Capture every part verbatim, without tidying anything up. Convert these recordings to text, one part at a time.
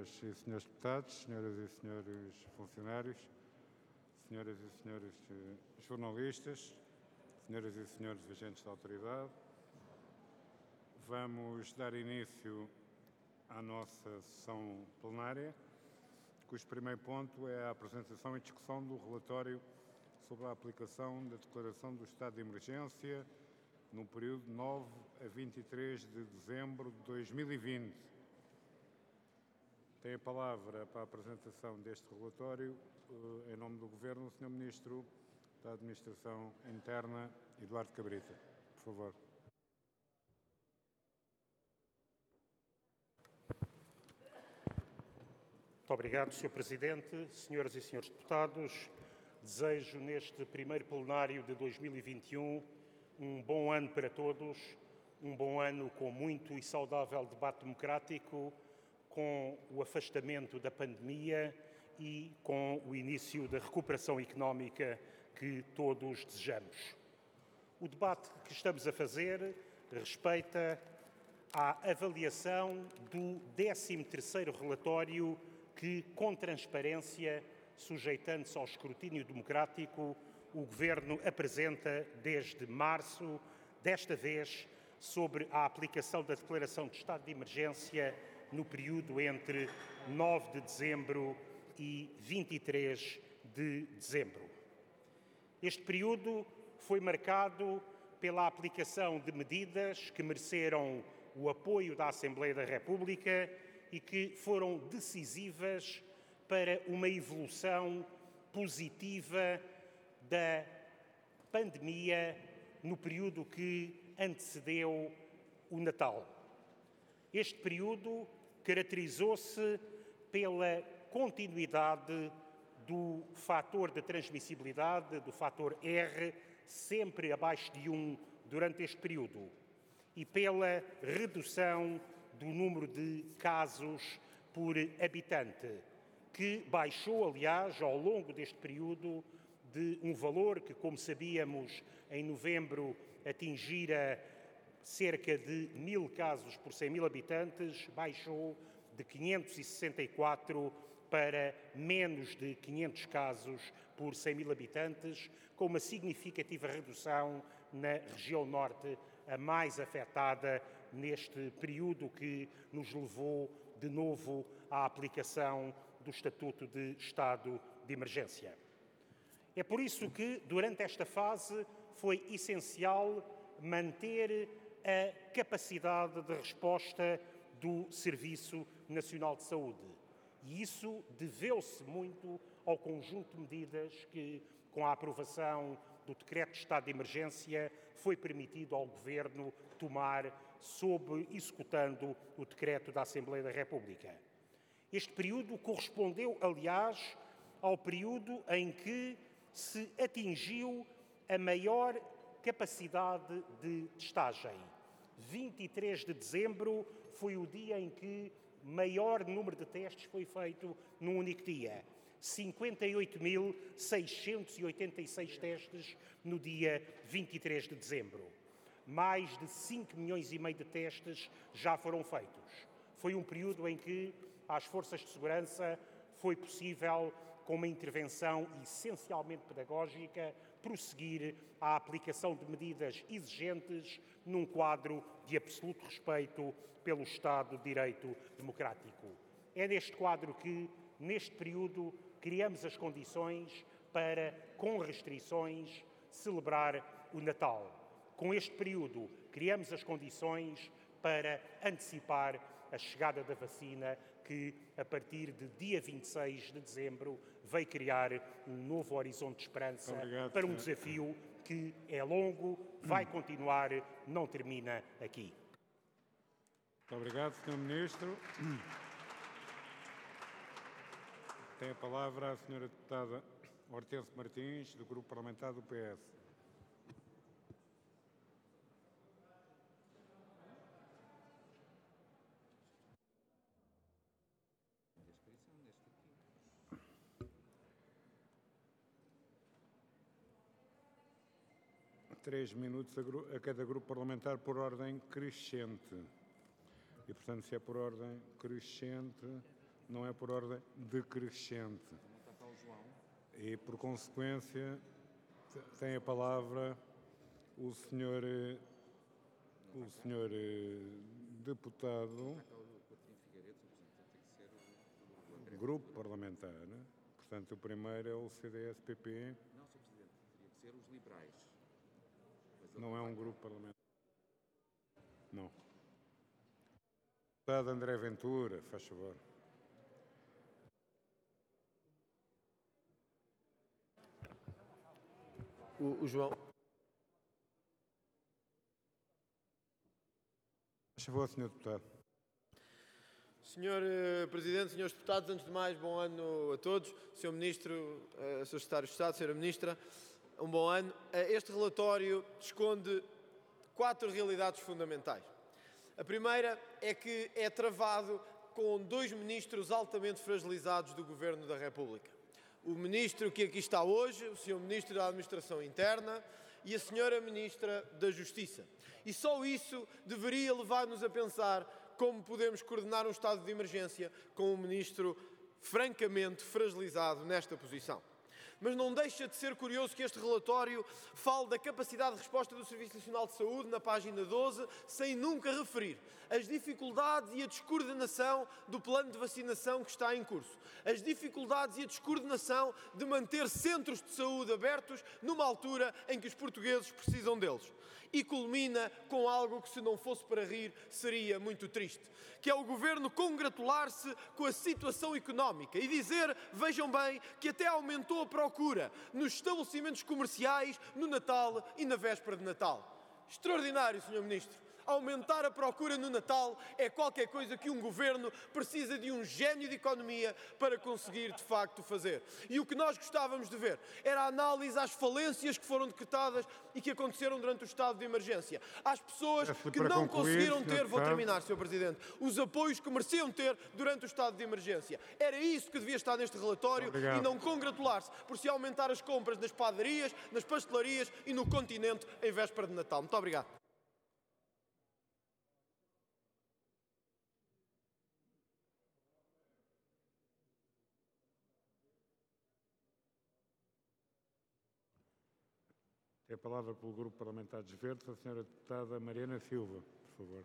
Senhoras e senhores deputados, senhoras e senhores funcionários, senhoras e senhores jornalistas, senhoras e senhores agentes da autoridade, vamos dar início à nossa sessão plenária, cujo primeiro ponto é a apresentação e discussão do relatório sobre a aplicação da declaração do estado de emergência no período de nove a vinte e três de dezembro de dois mil e vinte. Tem a palavra para a apresentação deste relatório, em nome do Governo, o senhor Ministro da Administração Interna, Eduardo Cabrita. Por favor. Muito obrigado, senhor Presidente. Senhoras e senhores deputados, desejo neste primeiro plenário de dois mil e vinte e um um bom ano para todos, um bom ano com muito e saudável debate democrático, com o afastamento da pandemia e com o início da recuperação económica que todos desejamos. O debate que estamos a fazer respeita à avaliação do décimo terceiro relatório que, com transparência, sujeitando-se ao escrutínio democrático, o Governo apresenta desde março, desta vez sobre a aplicação da declaração de estado de emergência no período entre nove de dezembro e vinte e três de dezembro. Este período foi marcado pela aplicação de medidas que mereceram o apoio da Assembleia da República e que foram decisivas para uma evolução positiva da pandemia no período que antecedeu o Natal. Este período caracterizou-se pela continuidade do fator de transmissibilidade, do fator R, sempre abaixo de um durante este período, e pela redução do número de casos por habitante, que baixou, aliás, ao longo deste período, de um valor que, como sabíamos, em novembro atingira cerca de mil casos por cem mil habitantes, baixou de quinhentos e sessenta e quatro para menos de quinhentos casos por cem mil habitantes, com uma significativa redução na região norte, a mais afetada neste período que nos levou de novo à aplicação do Estatuto de Estado de Emergência. É por isso que, durante esta fase, foi essencial manter a capacidade de resposta do Serviço Nacional de Saúde. E isso deveu-se muito ao conjunto de medidas que, com a aprovação do Decreto de Estado de Emergência, foi permitido ao Governo tomar, sob executando o Decreto da Assembleia da República. Este período correspondeu, aliás, ao período em que se atingiu a maior capacidade de testagem. vinte e três de dezembro foi o dia em que maior número de testes foi feito num único dia. cinquenta e oito mil seiscentos e oitenta e seis testes no dia vinte e três de dezembro. Mais de cinco milhões e meio de testes já foram feitos. Foi um período em que às forças de segurança foi possível, com uma intervenção essencialmente pedagógica, prosseguir a aplicação de medidas exigentes num quadro de absoluto respeito pelo Estado de Direito Democrático. É neste quadro que, neste período, criamos as condições para, com restrições, celebrar o Natal. Com este período, criamos as condições para antecipar a chegada da vacina que, a partir de dia vinte e seis de dezembro, veio criar um novo horizonte de esperança. Obrigado, para um desafio que é longo, vai continuar, não termina aqui. Muito obrigado, senhor Ministro. Tem a palavra a senhora deputada Hortência Martins, do Grupo Parlamentar do P S. Três minutos a, a cada grupo parlamentar por ordem crescente. E, portanto, se é por ordem crescente, não é por ordem decrescente. E, por consequência, tem a palavra o senhor, o senhor deputado, grupo parlamentar. Portanto, o primeiro é o C D S P P. Não, senhor Presidente, teria que ser os liberais. Não é um grupo parlamentar. Não. Deputado André Ventura, faz favor. O, o João. Faz favor, senhor Deputado. senhor uh, Presidente, senhores Deputados, antes de mais, bom ano a todos. senhor Ministro, uh, senhor Secretário de Estado, senhora Ministra, um bom ano. Uh, este relatório esconde quatro realidades fundamentais. A primeira é que é travado com dois ministros altamente fragilizados do Governo da República. O ministro que aqui está hoje, o senhor Ministro da Administração Interna e a senhora Ministra da Justiça. E só isso deveria levar-nos a pensar como podemos coordenar um estado de emergência com um ministro francamente fragilizado nesta posição. Mas não deixa de ser curioso que este relatório fale da capacidade de resposta do Serviço Nacional de Saúde, na página doze, sem nunca referir as dificuldades e a descoordenação do plano de vacinação que está em curso, as dificuldades e a descoordenação de manter centros de saúde abertos numa altura em que os portugueses precisam deles. E culmina com algo que, se não fosse para rir, seria muito triste, que é o Governo congratular-se com a situação económica e dizer, vejam bem, que até aumentou a procura nos estabelecimentos comerciais no Natal e na véspera de Natal. Extraordinário, senhor Ministro. Aumentar a procura no Natal é qualquer coisa que um governo precisa de um gênio de economia para conseguir, de facto, fazer. E o que nós gostávamos de ver era a análise às falências que foram decretadas e que aconteceram durante o estado de emergência. Às pessoas que não conseguiram ter, vou terminar, senhor Presidente, os apoios que mereciam ter durante o estado de emergência. Era isso que devia estar neste relatório. Obrigado. E não congratular-se por se aumentar as compras nas padarias, nas pastelarias e no continente em véspera de Natal. Muito obrigado. Tem a palavra pelo Grupo Parlamentar dos Verdes, a senhora deputada Mariana Silva, por favor.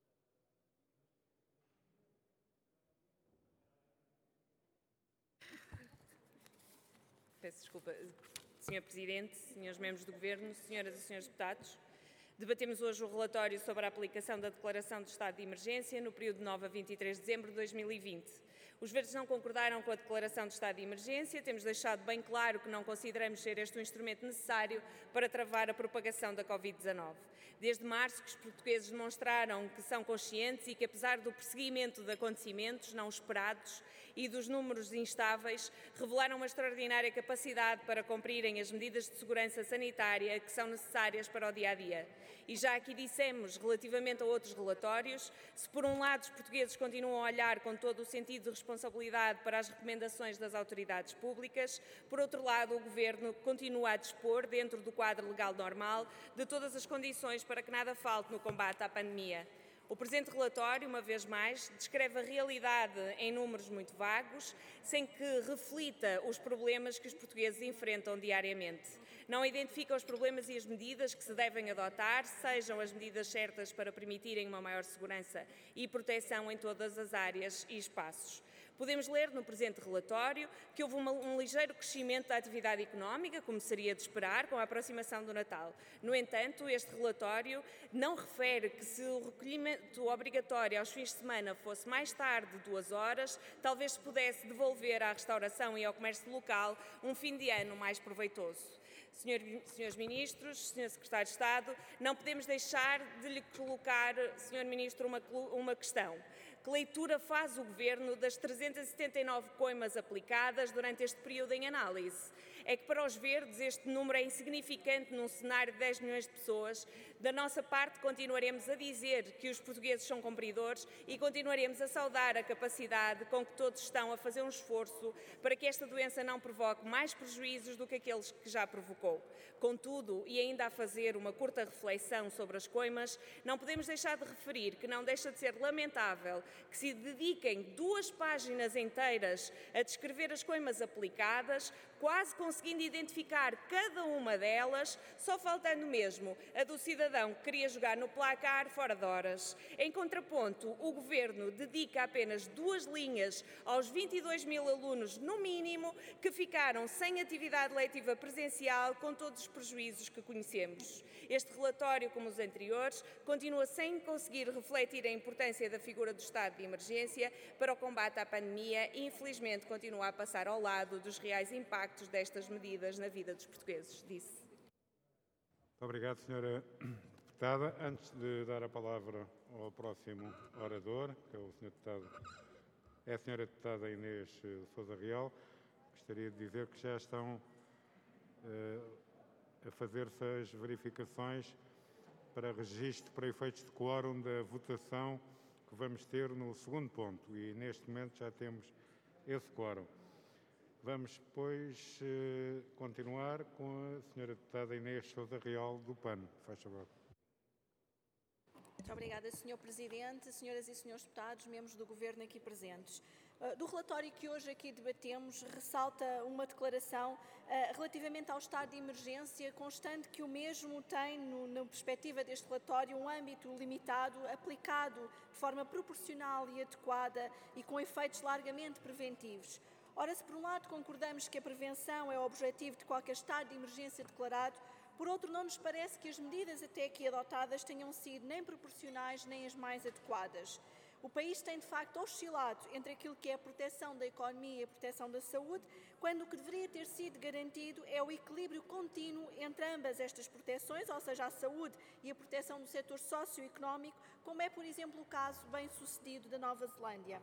Peço desculpa. senhor Presidente, senhores membros do Governo, senhoras e senhores deputados, debatemos hoje o relatório sobre a aplicação da Declaração de Estado de Emergência no período de nove a vinte e três de dezembro de dois mil e vinte. Os Verdes não concordaram com a Declaração de Estado de Emergência, temos deixado bem claro que não consideramos ser este o instrumento necessário para travar a propagação da Covid dezanove. Desde março que os portugueses demonstraram que são conscientes e que, apesar do perseguimento de acontecimentos não esperados e dos números instáveis, revelaram uma extraordinária capacidade para cumprirem as medidas de segurança sanitária que são necessárias para o dia-a-dia. E já aqui dissemos, relativamente a outros relatórios, se por um lado os portugueses continuam a olhar com todo o sentido de responsabilidade para as recomendações das autoridades públicas, por outro lado o Governo continua a dispor, dentro do quadro legal normal, de todas as condições para que nada falte no combate à pandemia. O presente relatório, uma vez mais, descreve a realidade em números muito vagos, sem que reflita os problemas que os portugueses enfrentam diariamente. Não identifica os problemas e as medidas que se devem adotar, sejam as medidas certas para permitirem uma maior segurança e proteção em todas as áreas e espaços. Podemos ler no presente relatório que houve uma, um ligeiro crescimento da atividade económica, como seria de esperar, com a aproximação do Natal. No entanto, este relatório não refere que, se o recolhimento obrigatório aos fins de semana fosse mais tarde de duas horas, talvez se pudesse devolver à restauração e ao comércio local um fim de ano mais proveitoso. Senhor, senhores Ministros, senhor Secretário de Estado, não podemos deixar de lhe colocar, senhor Ministro, uma, uma questão. Que leitura faz o Governo das trezentas e setenta e nove coimas aplicadas durante este período em análise? É que para os Verdes este número é insignificante num cenário de dez milhões de pessoas. Da nossa parte continuaremos a dizer que os portugueses são cumpridores e continuaremos a saudar a capacidade com que todos estão a fazer um esforço para que esta doença não provoque mais prejuízos do que aqueles que já provocou. Contudo, e ainda a fazer uma curta reflexão sobre as coimas, não podemos deixar de referir que não deixa de ser lamentável que se dediquem duas páginas inteiras a descrever as coimas aplicadas, quase conseguindo identificar cada uma delas, só faltando mesmo a do cidadão que queria jogar no placar fora de horas. Em contraponto, o Governo dedica apenas duas linhas aos vinte e dois mil alunos, no mínimo, que ficaram sem atividade letiva presencial, com todos os prejuízos que conhecemos. Este relatório, como os anteriores, continua sem conseguir refletir a importância da figura do estado de emergência para o combate à pandemia e, infelizmente, continua a passar ao lado dos reais impactos destas medidas na vida dos portugueses. Disse. Muito obrigado, senhora Deputada. Antes de dar a palavra ao próximo orador, que é o senhor Deputado, é a senhora Deputada Inês Sousa Real, gostaria de dizer que já estão uh, a fazer-se as verificações para registro para efeitos de quórum da votação que vamos ter no segundo ponto e neste momento já temos esse quórum. Vamos, pois, continuar com a senhora Deputada Inês Sousa Real do P A N. Faz favor. Muito obrigada, senhor Presidente, senhoras e senhores deputados, membros do Governo aqui presentes. Do relatório que hoje aqui debatemos, ressalta uma declaração uh, relativamente ao estado de emergência, constante que o mesmo tem, no, na perspectiva deste relatório, um âmbito limitado, aplicado de forma proporcional e adequada e com efeitos largamente preventivos. Ora, se por um lado concordamos que a prevenção é o objetivo de qualquer estado de emergência declarado, por outro, não nos parece que as medidas até aqui adotadas tenham sido nem proporcionais nem as mais adequadas. O país tem, de facto, oscilado entre aquilo que é a proteção da economia e a proteção da saúde, quando o que deveria ter sido garantido é o equilíbrio contínuo entre ambas estas proteções, ou seja, a saúde e a proteção do setor socioeconómico, como é, por exemplo, o caso bem-sucedido da Nova Zelândia.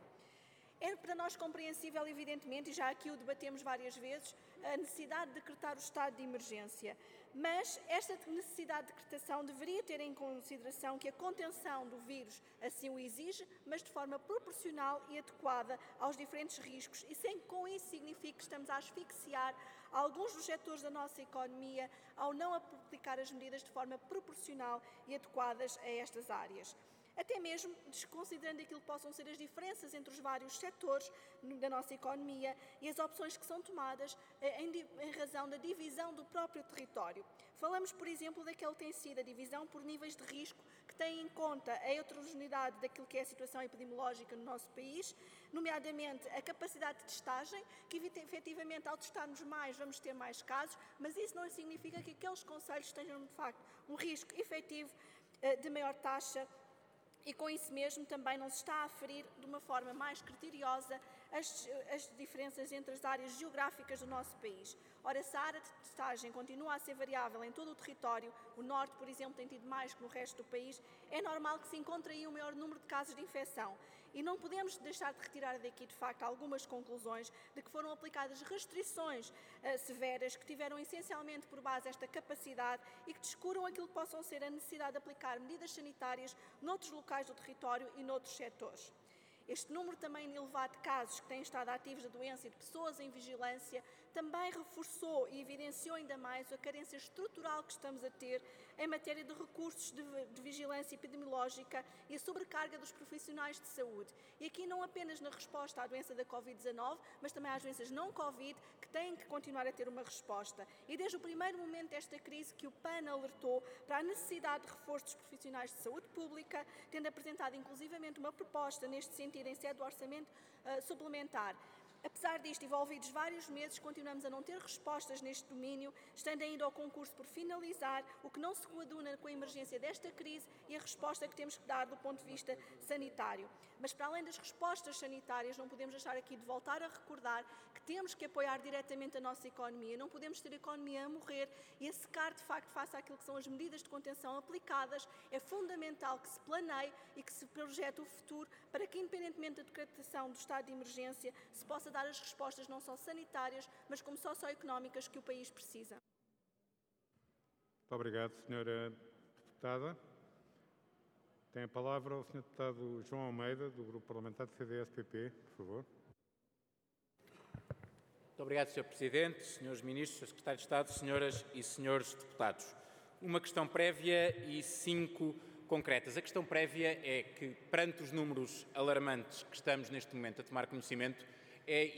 É para nós compreensível, evidentemente, e já aqui o debatemos várias vezes, a necessidade de decretar o estado de emergência. Mas esta necessidade de decretação deveria ter em consideração que a contenção do vírus assim o exige, mas de forma proporcional e adequada aos diferentes riscos e sem que com isso signifique que estamos a asfixiar alguns dos setores da nossa economia ao não aplicar as medidas de forma proporcional e adequadas a estas áreas. Até mesmo desconsiderando aquilo que possam ser as diferenças entre os vários setores da nossa economia e as opções que são tomadas em, em razão da divisão do próprio território. Falamos, por exemplo, daquele que tem sido a divisão por níveis de risco que tem em conta a heterogeneidade daquilo que é a situação epidemiológica no nosso país, nomeadamente a capacidade de testagem, que efetivamente ao testarmos mais vamos ter mais casos, mas isso não significa que aqueles concelhos tenham de facto um risco efetivo de maior taxa. E com isso mesmo também não se está a aferir de uma forma mais criteriosa as, as diferenças entre as áreas geográficas do nosso país. Ora, se a área de testagem continua a ser variável em todo o território, o norte, por exemplo, tem tido mais que no resto do país, é normal que se encontre aí um maior número de casos de infecção. E não podemos deixar de retirar daqui, de facto, algumas conclusões de que foram aplicadas restrições uh, severas que tiveram essencialmente por base esta capacidade e que descuram aquilo que possam ser a necessidade de aplicar medidas sanitárias noutros locais do território e noutros setores. Este número também elevado de casos que têm estado ativos da doença e de pessoas em vigilância também reforçou e evidenciou ainda mais a carência estrutural que estamos a ter em matéria de recursos de, de vigilância epidemiológica e a sobrecarga dos profissionais de saúde. E aqui não apenas na resposta à doença da covid dezanove, mas também às doenças não Covid, que têm que continuar a ter uma resposta. E desde o primeiro momento desta crise que o P A N alertou para a necessidade de reforço dos profissionais de saúde pública, tendo apresentado inclusivamente uma proposta neste sentido em sede do orçamento uh, suplementar. Apesar disto, envolvidos vários meses, continuamos a não ter respostas neste domínio, estando ainda ao concurso por finalizar, o que não se coaduna com a emergência desta crise e a resposta que temos que dar do ponto de vista sanitário. Mas, para além das respostas sanitárias, não podemos deixar aqui de voltar a recordar que temos que apoiar diretamente a nossa economia, não podemos ter a economia a morrer e a secar, de facto, face àquilo que são as medidas de contenção aplicadas. É fundamental que se planeie e que se projete o futuro para que, independentemente da decretação do estado de emergência, se possa dar as respostas não só sanitárias, mas como socioeconómicas que o país precisa. Muito obrigado, senhora Deputada. Tem a palavra o senhor Deputado João Almeida, do Grupo Parlamentar do C D S P P, por favor. Muito obrigado, senhor Presidente, senhores Ministros, senhor Secretário de Estado, senhoras e senhores deputados. Uma questão prévia e cinco concretas. A questão prévia é que, perante os números alarmantes que estamos neste momento a tomar conhecimento, é